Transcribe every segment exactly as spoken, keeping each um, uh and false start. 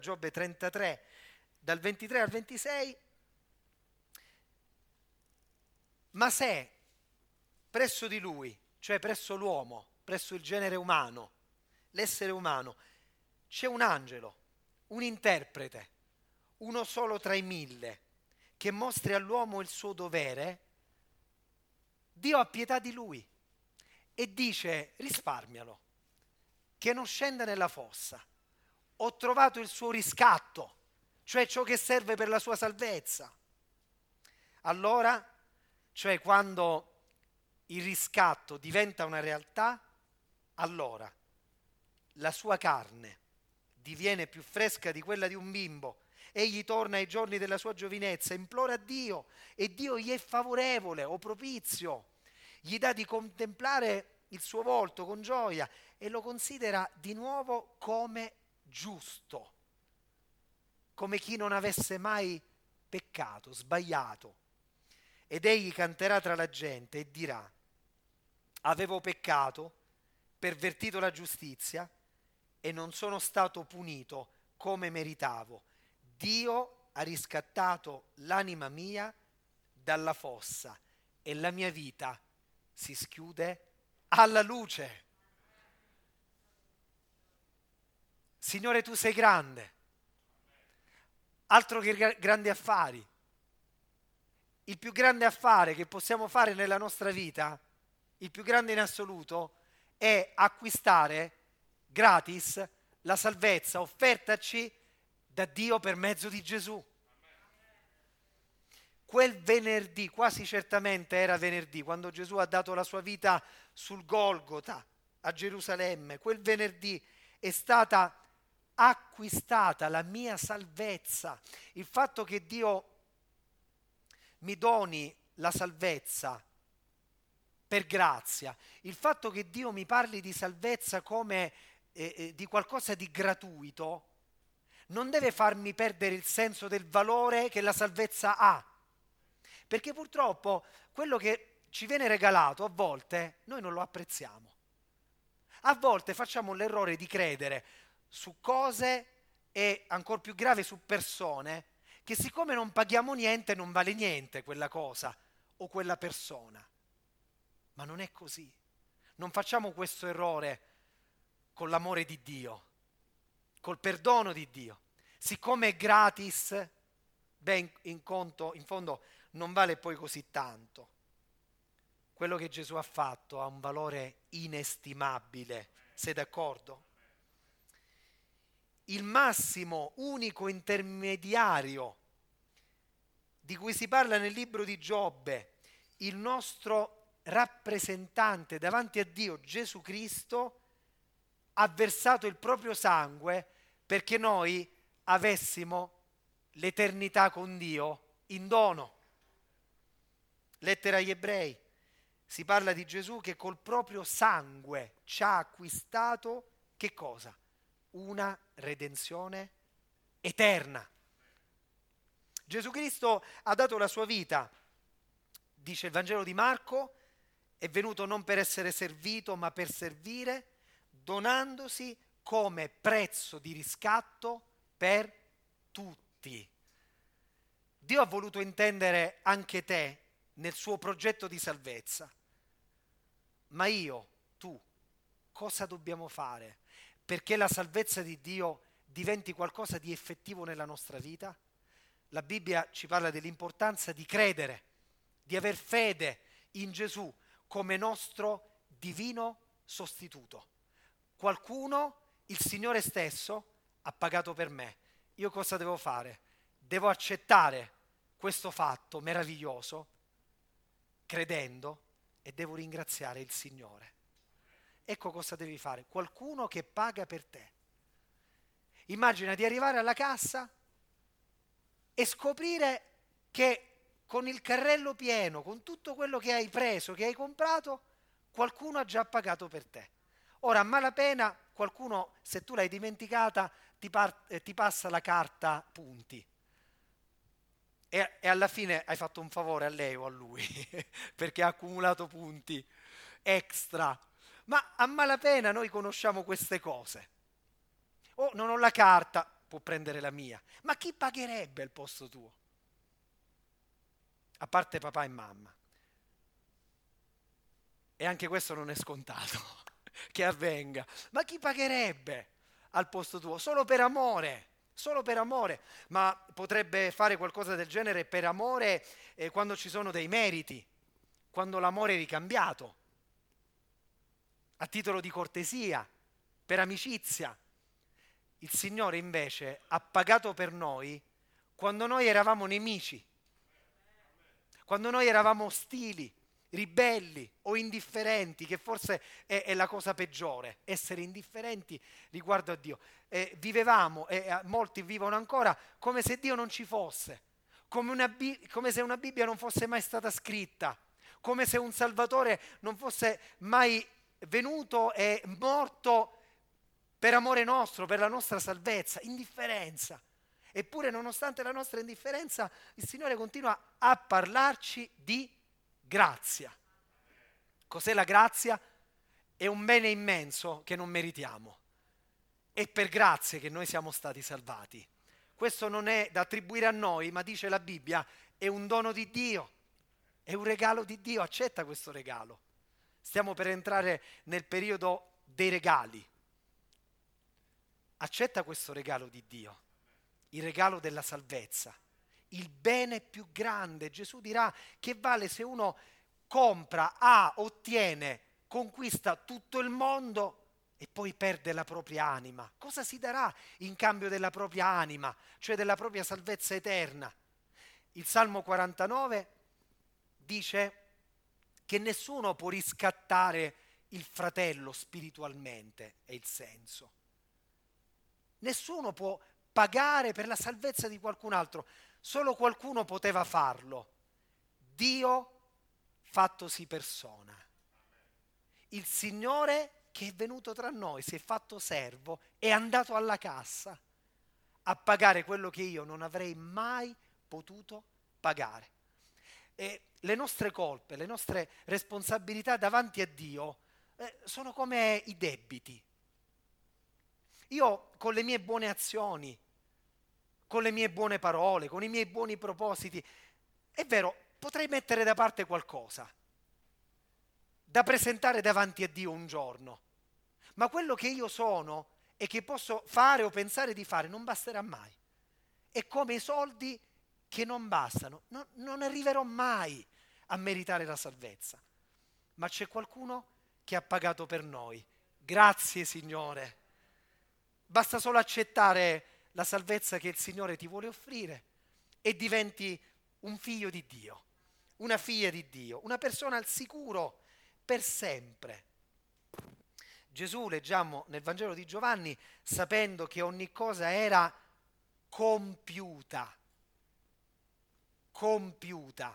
Giobbe trentatré, dal ventitré al ventisei, ma se presso di lui, cioè presso l'uomo, presso il genere umano, l'essere umano, c'è un angelo, un interprete, uno solo tra i mille, che mostri all'uomo il suo dovere, Dio ha pietà di lui e dice: risparmialo, che non scenda nella fossa. Ho trovato il suo riscatto, cioè ciò che serve per la sua salvezza. Allora, cioè quando il riscatto diventa una realtà, allora la sua carne diviene più fresca di quella di un bimbo. Egli torna ai giorni della sua giovinezza, implora a Dio e Dio gli è favorevole o propizio, gli dà di contemplare il suo volto con gioia e lo considera di nuovo come giusto, come chi non avesse mai peccato, sbagliato. Ed egli canterà tra la gente e dirà: avevo peccato, pervertito la giustizia e non sono stato punito come meritavo. Dio ha riscattato l'anima mia dalla fossa e la mia vita si schiude alla luce. Signore, tu sei grande, altro che gra- grandi affari. Il più grande affare che possiamo fare nella nostra vita, il più grande in assoluto, è acquistare gratis la salvezza offertaci da Dio per mezzo di Gesù. Quel venerdì, quasi certamente era venerdì, quando Gesù ha dato la sua vita sul Golgota a Gerusalemme, quel venerdì è stata acquistata la mia salvezza. Il fatto che Dio mi doni la salvezza per grazia, il fatto che Dio mi parli di salvezza come eh, eh, di qualcosa di gratuito, non deve farmi perdere il senso del valore che la salvezza ha. Perché purtroppo quello che ci viene regalato a volte noi non lo apprezziamo. A volte facciamo l'errore di credere su cose e ancor più grave su persone che siccome non paghiamo niente non vale niente quella cosa o quella persona. Ma non è così. Non facciamo questo errore con l'amore di Dio, col perdono di Dio. Siccome è gratis, beh, in, in, conto, in fondo non vale poi così tanto. Quello che Gesù ha fatto ha un valore inestimabile. Sei d'accordo? Il massimo unico intermediario di cui si parla nel libro di Giobbe, il nostro rappresentante davanti a Dio, Gesù Cristo, ha versato il proprio sangue perché noi avessimo l'eternità con Dio in dono. Lettera agli Ebrei, si parla di Gesù che col proprio sangue ci ha acquistato che cosa? Una redenzione eterna. Gesù Cristo ha dato la sua vita, dice il Vangelo di Marco, è venuto non per essere servito ma per servire, donandosi come prezzo di riscatto per tutti. Dio ha voluto intendere anche te nel suo progetto di salvezza. Ma io, tu, cosa dobbiamo fare perché la salvezza di Dio diventi qualcosa di effettivo nella nostra vita? La Bibbia ci parla dell'importanza di credere, di aver fede in Gesù come nostro divino sostituto. Qualcuno, il Signore stesso, ha pagato per me. Io cosa devo fare? Devo accettare questo fatto meraviglioso, credendo, e devo ringraziare il Signore. Ecco cosa devi fare. Qualcuno che paga per te. Immagina di arrivare alla cassa e scoprire che con il carrello pieno, con tutto quello che hai preso, che hai comprato, qualcuno ha già pagato per te. Ora, a malapena, qualcuno, se tu l'hai dimenticata, ti, par- eh, ti passa la carta punti. E, e alla fine hai fatto un favore a lei o a lui, perché ha accumulato punti extra. Ma a malapena noi conosciamo queste cose. Oh, non ho la carta. può prendere la mia, ma chi pagherebbe al posto tuo? A parte papà e mamma. E anche questo non è scontato che avvenga. Ma chi pagherebbe al posto tuo? Solo per amore, solo per amore. Ma potrebbe fare qualcosa del genere per amore eh, quando ci sono dei meriti, quando l'amore è ricambiato, a titolo di cortesia, per amicizia. Il Signore invece ha pagato per noi quando noi eravamo nemici, quando noi eravamo ostili, ribelli o indifferenti, che forse è, è la cosa peggiore, essere indifferenti riguardo a Dio. Eh, vivevamo, e eh, molti vivono ancora, come se Dio non ci fosse, come, una Bi- come se una Bibbia non fosse mai stata scritta, come se un Salvatore non fosse mai venuto e morto per amore nostro, per la nostra salvezza. Indifferenza. Eppure, nonostante la nostra indifferenza, il Signore continua a parlarci di grazia. Cos'è la grazia? È un bene immenso che non meritiamo. È per grazie che noi siamo stati salvati. Questo non è da attribuire a noi, ma dice la Bibbia, è un dono di Dio, è un regalo di Dio. Accetta questo regalo. Stiamo per entrare nel periodo dei regali. Accetta questo regalo di Dio, il regalo della salvezza, il bene più grande. Gesù dirà che vale se uno compra, ha, ottiene, conquista tutto il mondo e poi perde la propria anima. Cosa si darà in cambio della propria anima, cioè della propria salvezza eterna? Il Salmo quarantanove dice che nessuno può riscattare il fratello spiritualmente, è il senso. Nessuno può pagare per la salvezza di qualcun altro, solo qualcuno poteva farlo. Dio fattosi persona. Il Signore che è venuto tra noi, si è fatto servo, è andato alla cassa a pagare quello che io non avrei mai potuto pagare. E le nostre colpe, le nostre responsabilità davanti a Dio eh, sono come i debiti. Io con le mie buone azioni, con le mie buone parole, con i miei buoni propositi, è vero, potrei mettere da parte qualcosa da presentare davanti a Dio un giorno, ma quello che io sono e che posso fare o pensare di fare non basterà mai. È come i soldi che non bastano, no, non arriverò mai a meritare la salvezza, ma c'è qualcuno che ha pagato per noi. Grazie Signore. Basta solo accettare la salvezza che il Signore ti vuole offrire e diventi un figlio di Dio, una figlia di Dio, una persona al sicuro per sempre. Gesù, leggiamo nel Vangelo di Giovanni, sapendo che ogni cosa era compiuta, compiuta,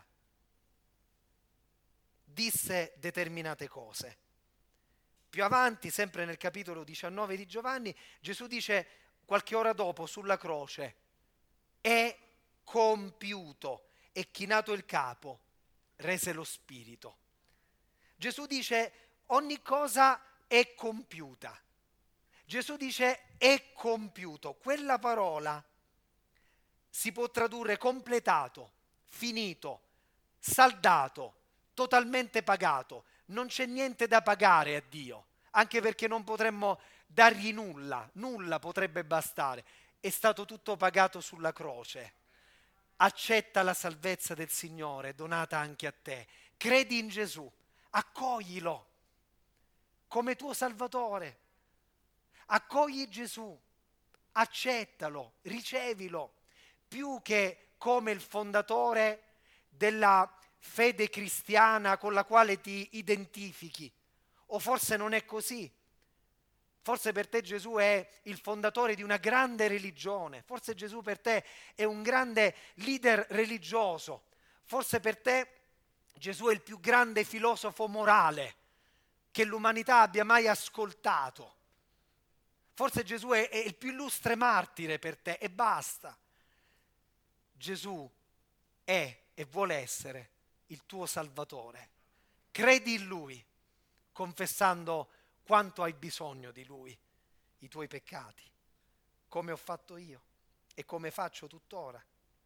disse determinate cose. Più avanti, sempre nel capitolo diciannove di Giovanni, Gesù dice qualche ora dopo sulla croce, è compiuto, e chinato il capo, rese lo spirito. Gesù dice ogni cosa è compiuta. Gesù dice è compiuto. Quella parola si può tradurre completato, finito, saldato, totalmente pagato. Non c'è niente da pagare a Dio, anche perché non potremmo dargli nulla, nulla potrebbe bastare. È stato tutto pagato sulla croce. Accetta la salvezza del Signore donata anche a te. Credi in Gesù, accoglilo come tuo Salvatore. Accogli Gesù, accettalo, ricevilo, più che come il fondatore della fede cristiana con la quale ti identifichi. O forse non è così. Forse per te Gesù è il fondatore di una grande religione. Forse Gesù per te è un grande leader religioso. Forse per te Gesù è il più grande filosofo morale che l'umanità abbia mai ascoltato. Forse Gesù è, è il più illustre martire per te e basta. Gesù è e vuole essere il tuo Salvatore. Credi in Lui, confessando quanto hai bisogno di Lui, i tuoi peccati. come ho fatto io e come faccio tuttora.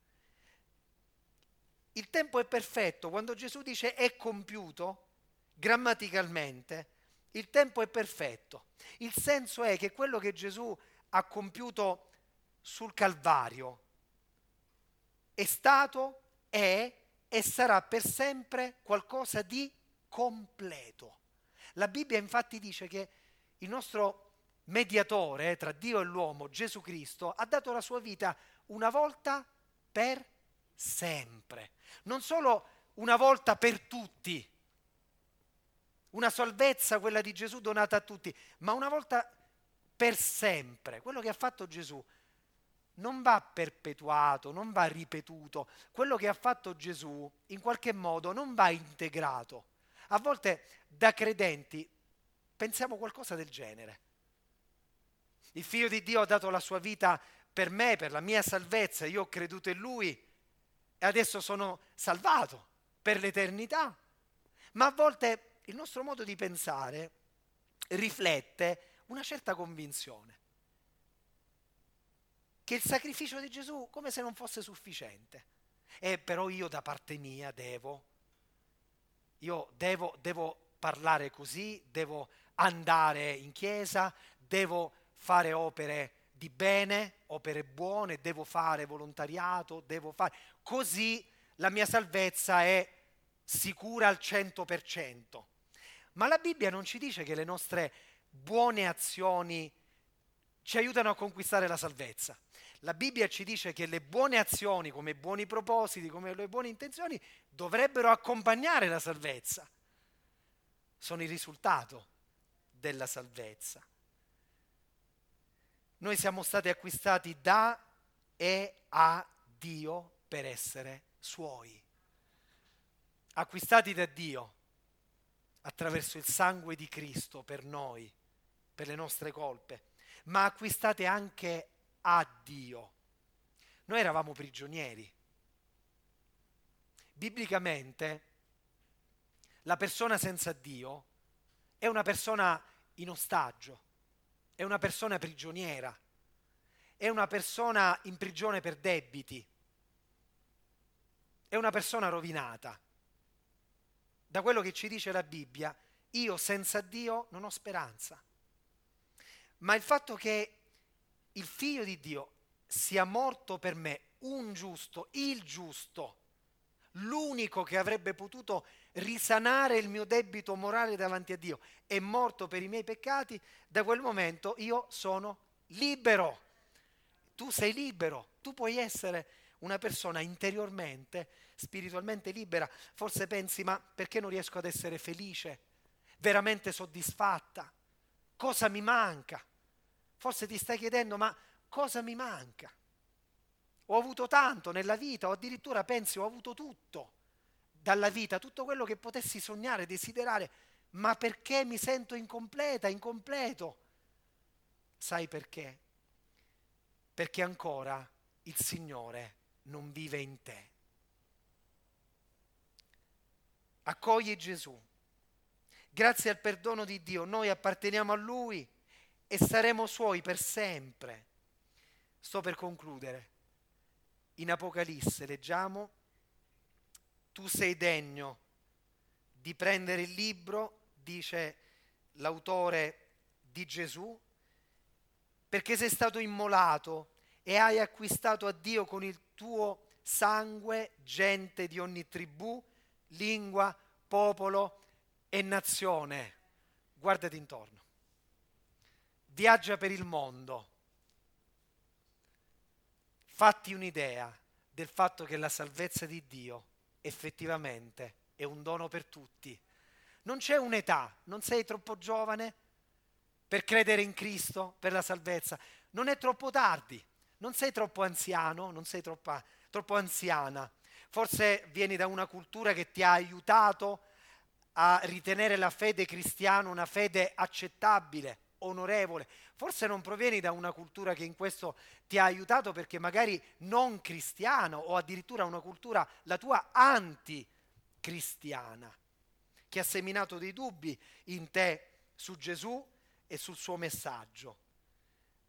Il tempo è perfetto. Quando Gesù dice è compiuto, grammaticalmente, il tempo è perfetto. Il senso è che quello che Gesù ha compiuto sul Calvario è stato, è e sarà per sempre qualcosa di completo. La Bibbia infatti dice che il nostro mediatore tra Dio e l'uomo, Gesù Cristo, ha dato la sua vita una volta per sempre. Non solo una volta per tutti, una salvezza, quella di Gesù donata a tutti, ma una volta per sempre. Quello che ha fatto Gesù non va perpetuato, non va ripetuto. Quello che ha fatto Gesù in qualche modo non va integrato. A volte da credenti pensiamo qualcosa del genere. Il Figlio di Dio ha dato la sua vita per me, per la mia salvezza, io ho creduto in Lui e adesso sono salvato per l'eternità. Ma a volte il nostro modo di pensare riflette una certa convinzione che il sacrificio di Gesù come se non fosse sufficiente. E però io da parte mia devo, io devo, devo parlare così, devo andare in chiesa, devo fare opere di bene, opere buone, devo fare volontariato, devo fare... Così la mia salvezza è sicura al cento per cento. Ma la Bibbia non ci dice che le nostre buone azioni ci aiutano a conquistare la salvezza. La Bibbia ci dice che le buone azioni, come i buoni propositi, come le buone intenzioni, dovrebbero accompagnare la salvezza. Sono il risultato della salvezza. Noi siamo stati acquistati da e a Dio per essere suoi. Acquistati da Dio attraverso il sangue di Cristo per noi, per le nostre colpe, ma acquistate anche a Dio. Noi eravamo prigionieri. Biblicamente la persona senza Dio è una persona in ostaggio, è una persona prigioniera, è una persona in prigione per debiti, è una persona rovinata. Da quello che ci dice la Bibbia, io senza Dio non ho speranza. Ma il fatto che il Figlio di Dio sia morto per me, un giusto, il giusto, l'unico che avrebbe potuto risanare il mio debito morale davanti a Dio, è morto per i miei peccati, da quel momento io sono libero. Tu sei libero, tu puoi essere una persona interiormente, spiritualmente libera. Forse pensi, ma perché non riesco ad essere felice, veramente soddisfatta? Cosa mi manca? Forse ti stai chiedendo, ma cosa mi manca? Ho avuto tanto nella vita, o addirittura pensi ho avuto tutto dalla vita, tutto quello che potessi sognare, desiderare, ma perché mi sento incompleta, incompleto? Sai perché? Perché ancora il Signore non vive in te. Accogli Gesù. Grazie al perdono di Dio noi apparteniamo a Lui e saremo Suoi per sempre. Sto per concludere. In Apocalisse leggiamo: tu sei degno di prendere il libro, dice l'autore di Gesù, perché sei stato immolato e hai acquistato a Dio con il tuo sangue gente di ogni tribù, lingua, popolo e nazione. Guardati intorno. Viaggia per il mondo. Fatti un'idea del fatto che la salvezza di Dio effettivamente è un dono per tutti. Non c'è un'età, non sei troppo giovane per credere in Cristo, per la salvezza. Non è troppo tardi, non sei troppo anziano, non sei troppa, troppo anziana. Forse vieni da una cultura che ti ha aiutato a ritenere la fede cristiana una fede accettabile, onorevole. Forse non provieni da una cultura che in questo ti ha aiutato perché magari non cristiano, o addirittura una cultura, la tua, anticristiana, che ha seminato dei dubbi in te su Gesù e sul suo messaggio.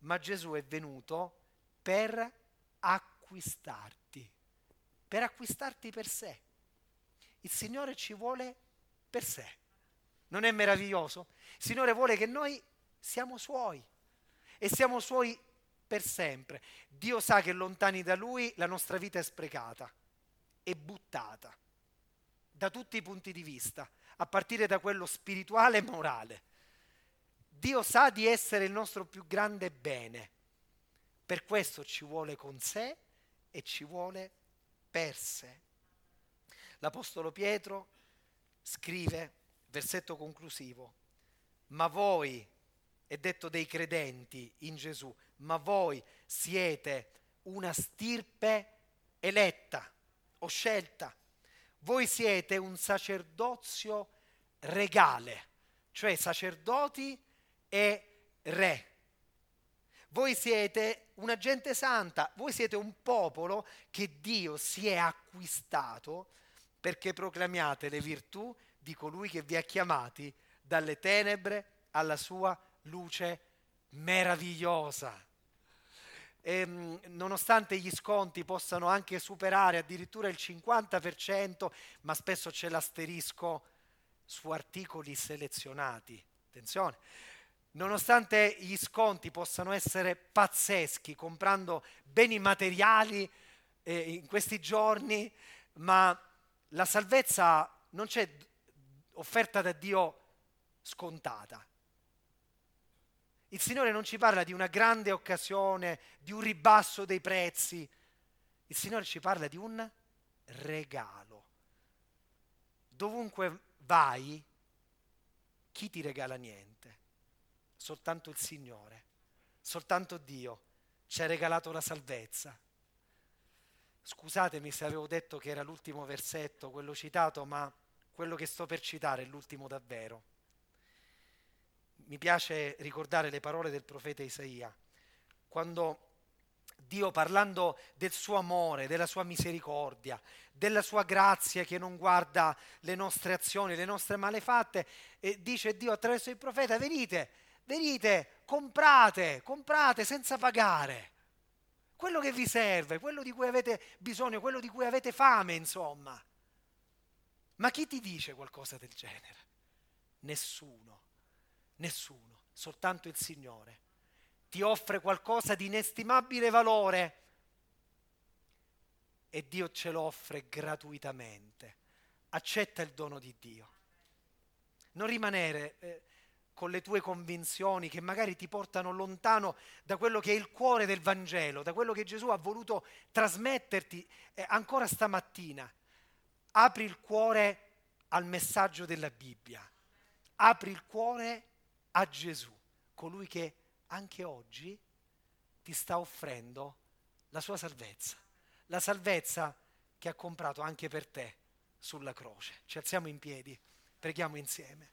ma Gesù è venuto per acquistarti, per acquistarti per sé. Il Signore ci vuole per sé. Non è meraviglioso? Il Signore vuole che noi siamo Suoi e siamo Suoi per sempre. Dio sa che lontani da Lui la nostra vita è sprecata, è buttata, da tutti i punti di vista, a partire da quello spirituale e morale. Dio sa di essere il nostro più grande bene, per questo ci vuole con sé e ci vuole per sé. L'Apostolo Pietro scrive, versetto conclusivo, ma voi, è detto dei credenti in Gesù, ma voi siete una stirpe eletta o scelta, voi siete un sacerdozio regale, cioè sacerdoti e re. Voi siete una gente santa, voi siete un popolo che Dio si è acquistato perché proclamiate le virtù di colui che vi ha chiamati dalle tenebre alla sua luce meravigliosa. E, nonostante gli sconti possano anche superare addirittura il cinquanta per cento, ma spesso c'è l'asterisco su articoli selezionati. Attenzione, nonostante gli sconti possano essere pazzeschi, comprando beni materiali eh, in questi giorni, ma la salvezza non c'è offerta da Dio scontata. Il Signore non ci parla di una grande occasione, di un ribasso dei prezzi. Il Signore ci parla di un regalo. Dovunque vai, chi ti regala niente? Soltanto il Signore, soltanto Dio ci ha regalato la salvezza. Scusatemi se avevo detto che era l'ultimo versetto, quello citato, ma quello che sto per citare è l'ultimo davvero. Mi piace ricordare le parole del profeta Isaia, quando Dio, parlando del suo amore, della sua misericordia, della sua grazia che non guarda le nostre azioni, le nostre malefatte, e dice Dio attraverso il profeta: venite, venite, comprate, comprate senza pagare quello che vi serve, quello di cui avete bisogno, quello di cui avete fame, insomma. Ma chi ti dice qualcosa del genere? Nessuno. Nessuno, soltanto il Signore ti offre qualcosa di inestimabile valore e Dio ce lo offre gratuitamente. Accetta il dono di Dio. Non rimanere eh, con le tue convinzioni che magari ti portano lontano da quello che è il cuore del Vangelo, da quello che Gesù ha voluto trasmetterti eh, ancora stamattina. Apri il cuore al messaggio della Bibbia. Apri il cuore a Gesù, colui che anche oggi ti sta offrendo la sua salvezza, la salvezza che ha comprato anche per te sulla croce. Ci alziamo in piedi, preghiamo insieme.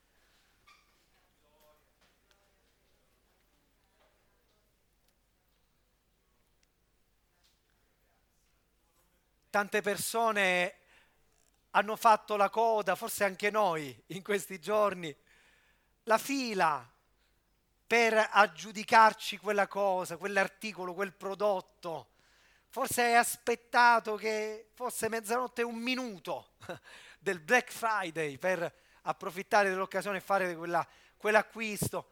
Tante persone hanno fatto la coda, forse anche noi in questi giorni, la fila per aggiudicarci quella cosa, quell'articolo, quel prodotto. Forse hai aspettato che fosse mezzanotte e un minuto del Black Friday per approfittare dell'occasione e fare quella, quell'acquisto.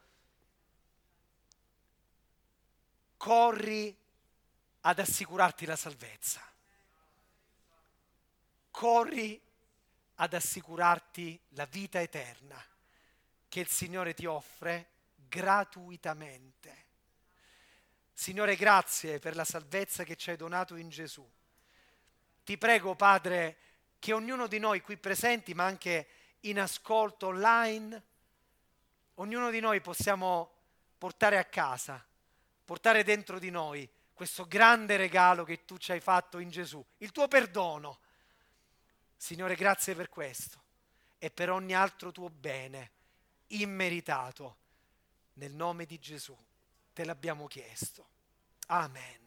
Corri ad assicurarti la salvezza. Corri ad assicurarti la vita eterna che il Signore ti offre gratuitamente. Signore, grazie per la salvezza che ci hai donato in Gesù. Ti prego, Padre, che ognuno di noi qui presenti, ma anche in ascolto online, ognuno di noi possiamo portare a casa, portare dentro di noi questo grande regalo che tu ci hai fatto in Gesù, il tuo perdono. Signore, grazie per questo e per ogni altro tuo bene immeritato. Nel nome di Gesù te l'abbiamo chiesto. Amen.